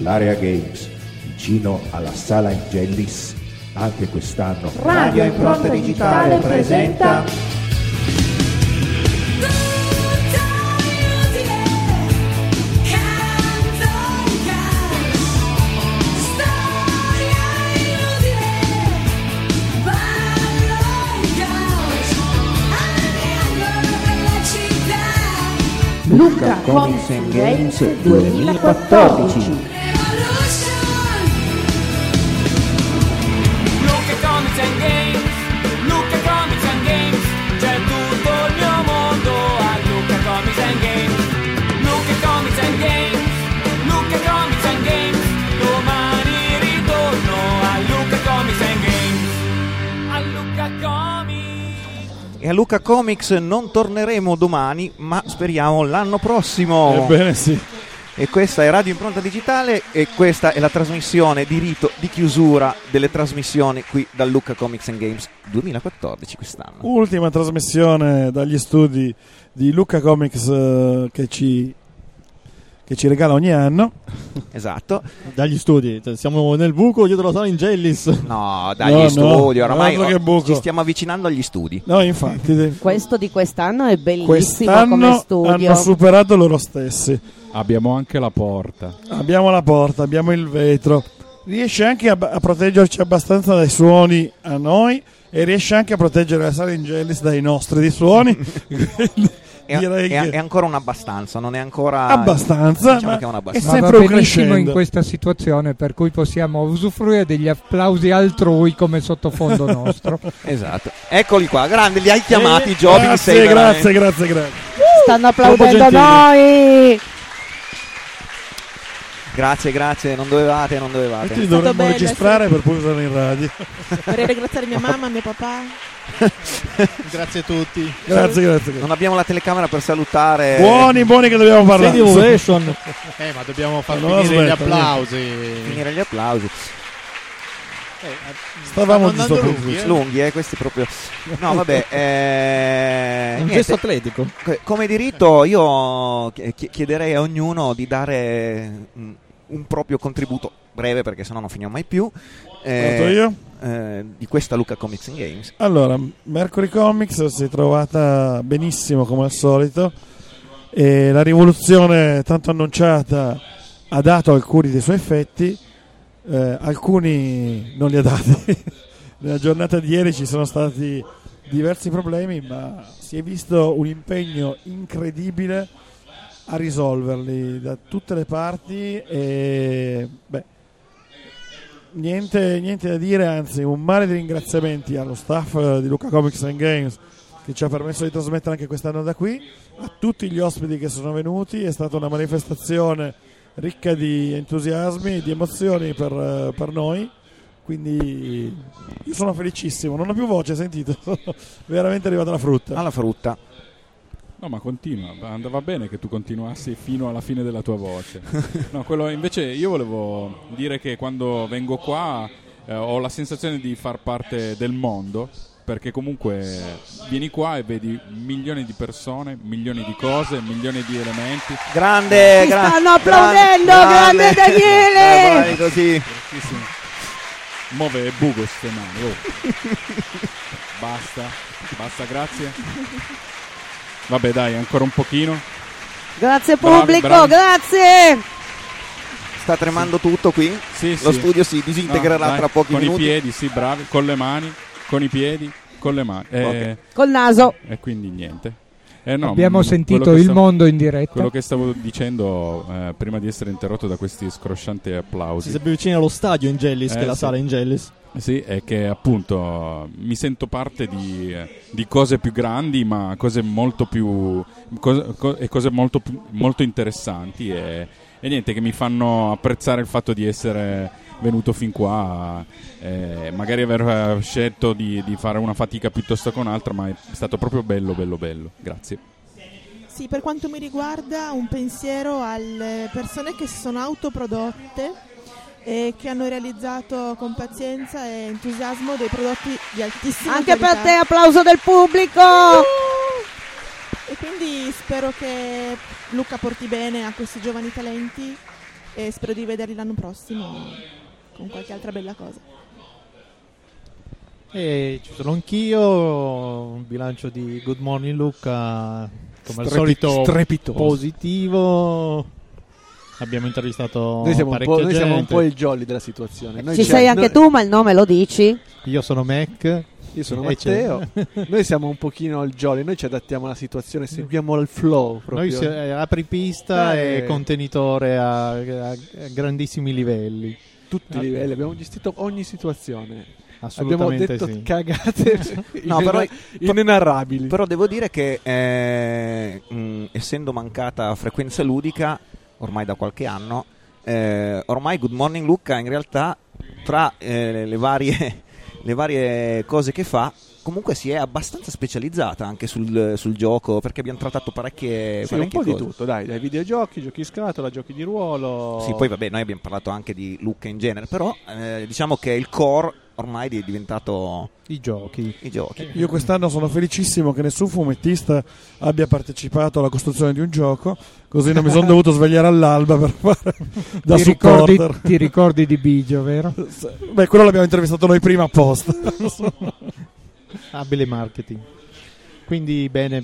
all'Area Games, vicino alla Sala Angellis. Anche quest'anno Radio Impronta Digitale presenta Lucca Comics and Games 2014. E a Lucca Comics non torneremo domani, ma speriamo l'anno prossimo. Ebbene sì. E questa è Radio Impronta Digitale e questa è la trasmissione di rito di chiusura delle trasmissioni qui dal Lucca Comics and Games 2014 quest'anno. Ultima trasmissione dagli studi di Lucca Comics che ci regala ogni anno. Esatto. Dagli studi, siamo nel buco dietro la Sala Angellis. No, dagli studi, oramai ci stiamo avvicinando agli studi. No, infatti. Questo di quest'anno è bellissimo. Quest'anno come studio. hanno superato loro stessi. Abbiamo anche la porta. Abbiamo il vetro. Riesce anche a proteggerci abbastanza dai suoni a noi e riesce anche a proteggere la Sala Angellis dai nostri suoni. È ancora un abbastanza, non è ancora abbastanza, diciamo ma che è un è abbastanza. sempre un benissimo crescendo in questa situazione, per cui possiamo usufruire degli applausi altrui come sottofondo nostro. Esatto, eccoli qua, grande, li hai chiamati Giovanni. Grazie. Stanno applaudendo noi. Grazie, non dovevate. Tutti dovremmo registrare per poi usarlo in radio. Vorrei ringraziare mia mamma, mio papà. Grazie a tutti. Grazie. Non abbiamo la telecamera per salutare. Buoni che dobbiamo parlare. Ma dobbiamo far finire gli applausi. Stavamo lunghi, questi proprio. No, vabbè. Un gesto atletico. Come diritto, io chiederei a ognuno di dare un proprio contributo breve, perché sennò non finiamo mai più. Di questa Lucca Comics and Games. Allora, Mercury Comics si è trovata benissimo come al solito e la rivoluzione tanto annunciata ha dato alcuni dei suoi effetti, alcuni non li ha dati. Nella giornata di ieri ci sono stati diversi problemi, ma si è visto un impegno incredibile a risolverli da tutte le parti e niente da dire, anzi un mare di ringraziamenti allo staff di Lucca Comics and Games che ci ha permesso di trasmettere anche quest'anno da qui, a tutti gli ospiti che sono venuti. È stata una manifestazione ricca di entusiasmi e di emozioni per noi, quindi io sono felicissimo, non ho più voce, sentite, sono veramente arrivata alla frutta. No, ma continua, andava bene che tu continuassi fino alla fine della tua voce. No, quello invece io volevo dire che quando vengo qua ho la sensazione di far parte del mondo, perché comunque vieni qua e vedi milioni di persone, milioni di cose, milioni di elementi. Grande, stanno applaudendo, grande Daniele. Vai così. Muove buco ste mani. Basta, grazie. Vabbè, dai, ancora un pochino. Grazie pubblico, bravi. Grazie. Sta tremando tutto qui? Sì, Lo studio si disintegrerà tra pochi minuti. Con i piedi, sì, bravi, con le mani, con i piedi, con le mani. Okay. Col naso. E quindi niente. No, abbiamo sentito il mondo in diretta. Quello che stavo dicendo prima di essere interrotto da questi scroscianti applausi. Si è più vicino allo stadio Angellis che la Sala Angellis. Sì, è che appunto mi sento parte di cose più grandi, ma cose molto più cose molto interessanti e niente, che mi fanno apprezzare il fatto di essere venuto fin qua, magari aver scelto di fare una fatica piuttosto che un'altra, ma è stato proprio bello. Grazie. Sì, per quanto mi riguarda un pensiero alle persone che si sono autoprodotte e che hanno realizzato con pazienza e entusiasmo dei prodotti di altissima anche qualità. Per te applauso del pubblico. E quindi spero che Lucca porti bene a questi giovani talenti e spero di vederli l'anno prossimo con qualche altra bella cosa. E ci sono anch'io, un bilancio di Good Morning Luca come al solito strepitoso, positivo. Abbiamo intervistato noi siamo un po' il jolly della situazione. Ci sei anche tu, ma il nome lo dici? Io sono Mac. Io sono Matteo. Noi siamo un pochino il jolly, noi ci adattiamo alla situazione, seguiamo il flow proprio. Noi apripista e contenitore a grandissimi livelli. Tutti i livelli, abbiamo gestito ogni situazione. Assolutamente abbiamo detto sì. Cagate inenarrabili. Però devo dire che essendo mancata frequenza ludica ormai da qualche anno, ormai Good Morning Luca in realtà tra le varie cose che fa comunque si è abbastanza specializzata anche sul gioco, perché abbiamo trattato parecchie un po' cose. di tutto, dai videogiochi, giochi in scatola, giochi di ruolo. Sì, poi vabbè, noi abbiamo parlato anche di Luca in genere, però diciamo che il core ormai è diventato i giochi. Io quest'anno sono felicissimo che nessun fumettista abbia partecipato alla costruzione di un gioco, così non mi sono dovuto svegliare all'alba per fare da supporter. Ti ricordi di Bigio, vero? Beh, quello l'abbiamo intervistato noi prima apposta. Abile marketing. Quindi bene.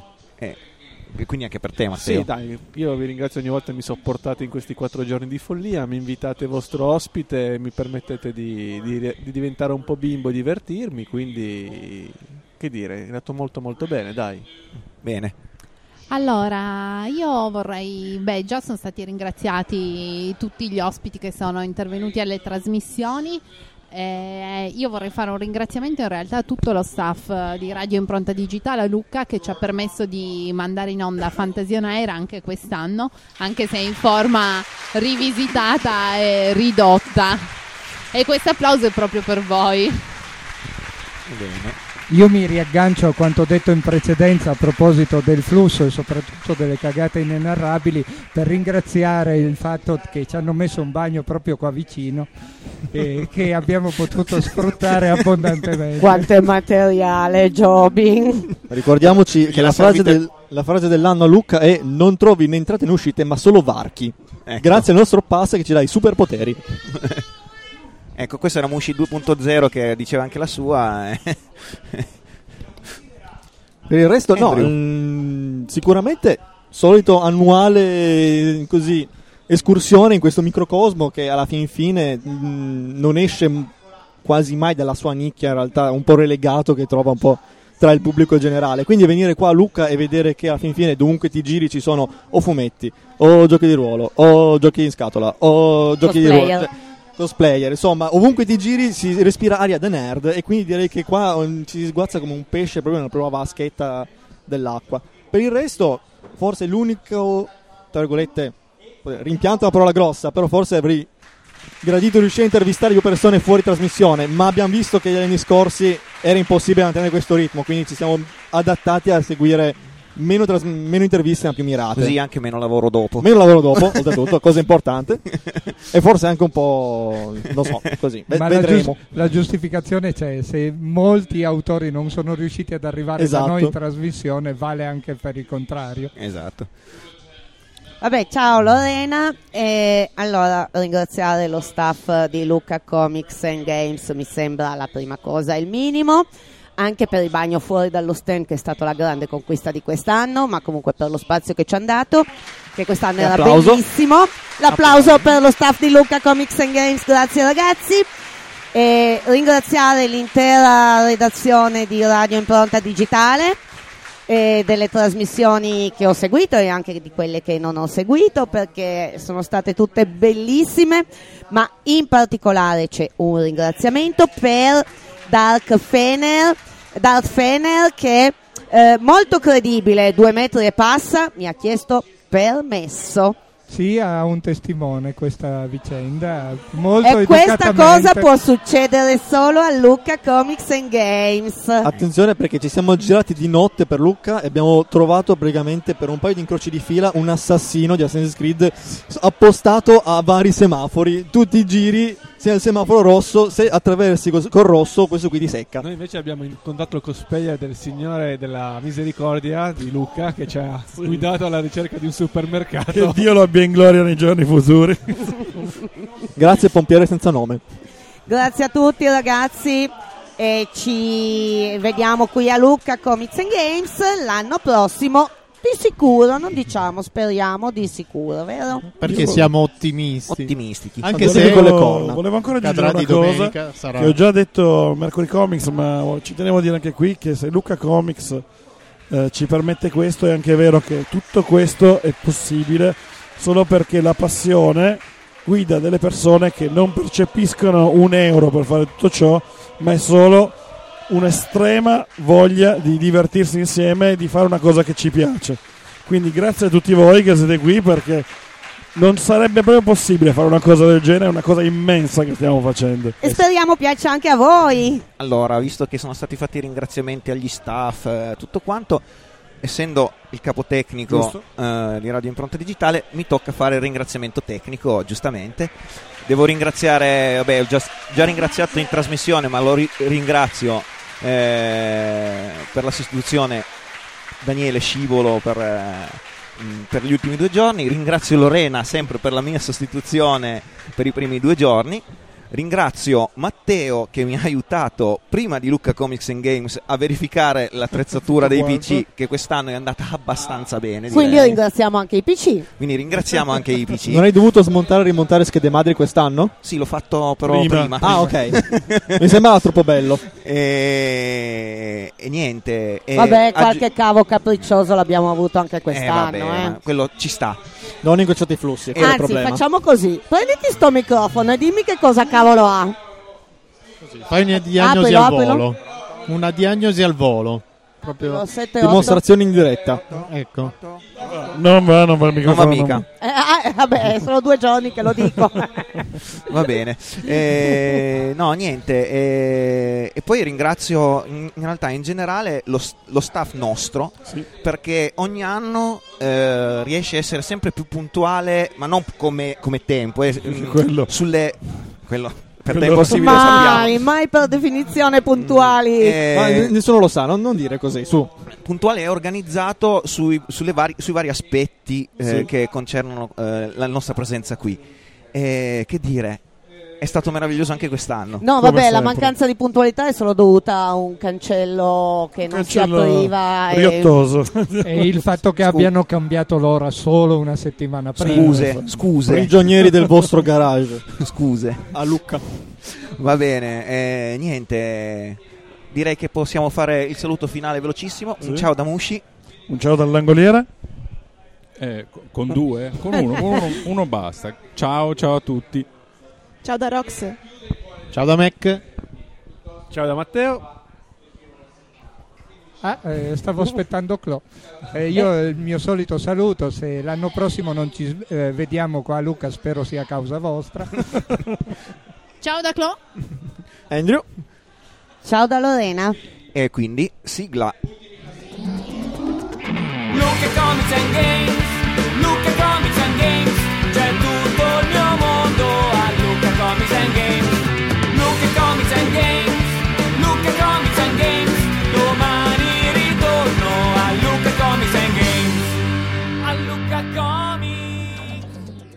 E quindi anche per te, Matteo. Sì, dai, io vi ringrazio ogni volta che mi sopportate in questi 4 giorni di follia, mi invitate vostro ospite, mi permettete di diventare un po' bimbo e divertirmi, quindi che dire, è andato molto molto bene, dai. Bene. Allora, io vorrei, già sono stati ringraziati tutti gli ospiti che sono intervenuti alle trasmissioni. Io vorrei fare un ringraziamento in realtà a tutto lo staff di Radio Impronta Digitale, a Luca, che ci ha permesso di mandare in onda Fantasia on Air anche quest'anno, anche se in forma rivisitata e ridotta, e questo applauso è proprio per voi. Bene. Io mi riaggancio a quanto detto in precedenza a proposito del flusso e soprattutto delle cagate inenarrabili, per ringraziare il fatto che ci hanno messo un bagno proprio qua vicino e che abbiamo potuto sfruttare abbondantemente. Quanto è materiale, Jobin. Ricordiamoci che la frase dell'anno a Luca è: non trovi né entrate né uscite ma solo varchi. Ecco. Grazie al nostro pass che ci dà i superpoteri. Ecco, questo era Mushi 2.0 che diceva anche la sua. Per il resto sicuramente solito annuale così escursione in questo microcosmo che alla fine non esce quasi mai dalla sua nicchia, in realtà un po' relegato, che trova un po' tra il pubblico generale. Quindi venire qua a Lucca e vedere che alla fine dovunque ti giri ci sono o fumetti o giochi di ruolo o giochi in scatola o giochi di ruolo, cosplayer, insomma ovunque ti giri si respira aria da nerd, e quindi direi che qua ci sguazza come un pesce proprio nella prima vaschetta dell'acqua. Per il resto forse l'unico, tra virgolette, rimpianto è una parola grossa, però forse avrei gradito riuscire a intervistare più persone fuori trasmissione, ma abbiamo visto che gli anni scorsi era impossibile mantenere questo ritmo, quindi ci siamo adattati a seguire meno interviste ma più mirate. Così anche meno lavoro dopo. Oltretutto, cosa importante. E forse anche un po', non so, così. Ma vedremo. La giustificazione c'è: se molti autori non sono riusciti ad arrivare da noi in trasmissione, vale anche per il contrario. Esatto. Vabbè, ciao Lorena. Allora, ringraziare lo staff di Lucca Comics and Games mi sembra la prima cosa, il minimo. Anche per il bagno fuori dallo stand, che è stata la grande conquista di quest'anno, ma comunque per lo spazio che ci hanno dato, che quest'anno era bellissimo. L'applauso per lo staff di Lucca Comics and Games, grazie ragazzi. E ringraziare l'intera redazione di Radio Impronta Digitale e delle trasmissioni che ho seguito e anche di quelle che non ho seguito, perché sono state tutte bellissime, ma in particolare c'è un ringraziamento per Dark Fener, che molto credibile, 2 metri e passa, mi ha chiesto permesso. Sì, ha un testimone questa vicenda, molto e questa cosa può succedere solo a Lucca Comics and Games. Attenzione, perché ci siamo girati di notte per Lucca e abbiamo trovato praticamente per un paio di incroci di fila un assassino di Assassin's Creed appostato a vari semafori. Tu ti giri, sei al semaforo rosso, se attraversi col rosso questo qui ti secca. Noi invece abbiamo incontrato il cosplayer del Signore della Misericordia di Lucca, che ci ha guidato alla ricerca di un supermercato. Che Dio lo abbia abbia in gloria nei giorni futuri. Grazie pompiere senza nome. Grazie a tutti ragazzi e ci vediamo qui a Lucca Comics and Games l'anno prossimo. Di sicuro, non diciamo, speriamo di sicuro, vero? Perché siamo ottimisti. Anche se con le corna. Volevo ancora aggiungere Cadrà una di cosa domenica, sarà. che ho già detto a Mercury Comics, ma ci tenevo a dire anche qui che se Lucca Comics ci permette questo, è anche vero che tutto questo è possibile solo perché la passione guida delle persone che non percepiscono €1 per fare tutto ciò, ma è solo un'estrema voglia di divertirsi insieme e di fare una cosa che ci piace. Quindi grazie a tutti voi che siete qui, perché non sarebbe proprio possibile fare una cosa del genere, è una cosa immensa che stiamo facendo. E speriamo piaccia anche a voi. Allora, visto che sono stati fatti ringraziamenti agli staff, tutto quanto, essendo il capotecnico di Radio Impronta Digitale, mi tocca fare il ringraziamento tecnico, giustamente. Devo ringraziare, ho già ringraziato in trasmissione, ma lo ringrazio per la sostituzione Daniele Scivolo per gli ultimi 2 giorni. Ringrazio Lorena sempre per la mia sostituzione per i primi 2 giorni. Ringrazio Matteo che mi ha aiutato prima di Lucca Comics and Games a verificare l'attrezzatura dei PC, che quest'anno è andata abbastanza bene. Quindi ringraziamo anche i PC. Quindi ringraziamo anche i PC. Non hai dovuto smontare e rimontare schede madri quest'anno? Sì, l'ho fatto però prima. Ah, ok. Mi sembrava troppo bello. E niente. Vabbè, qualche cavo capriccioso l'abbiamo avuto anche quest'anno. Ma quello ci sta. Non incrociate i flussi. Anzi, facciamo così: prenditi sto microfono e dimmi che cosa cavolo ha. Fai una diagnosi al volo. Una diagnosi al volo. Proprio dimostrazione in diretta. Ecco. Non va il microfono. Non va mica. Vabbè, sono 2 giorni che lo dico. Va bene. No, niente. E poi ringrazio in realtà in generale lo staff nostro, perché ogni anno riesce a essere sempre più puntuale, ma non come tempo. Per tempo simile lo sappiamo. Mai per definizione puntuali. Ma nessuno lo sa, non dire così, su. Puntuale e organizzato sui vari aspetti che concernono la nostra presenza qui. Che dire? È stato meraviglioso anche quest'anno. No, vabbè, la mancanza di puntualità è solo dovuta a un cancello che non si apriva. Riottoso. E il fatto che abbiano cambiato l'ora solo una settimana prima. Scuse. Prigionieri del vostro garage. Scuse. A Lucca. Va bene, niente. Direi che possiamo fare il saluto finale velocissimo. Un ciao da Mushi. Un ciao dall'angoliere. Con 2? Con uno basta. Ciao a tutti. Ciao da Rox. Ciao da Mac. Ciao da Matteo. Stavo aspettando Clo. Io il mio solito saluto: se l'anno prossimo non ci vediamo qua a Lucca, spero sia a causa vostra. Ciao da Clo. Andrew. Ciao da Lorena. E quindi sigla. Lucca Comics and Games.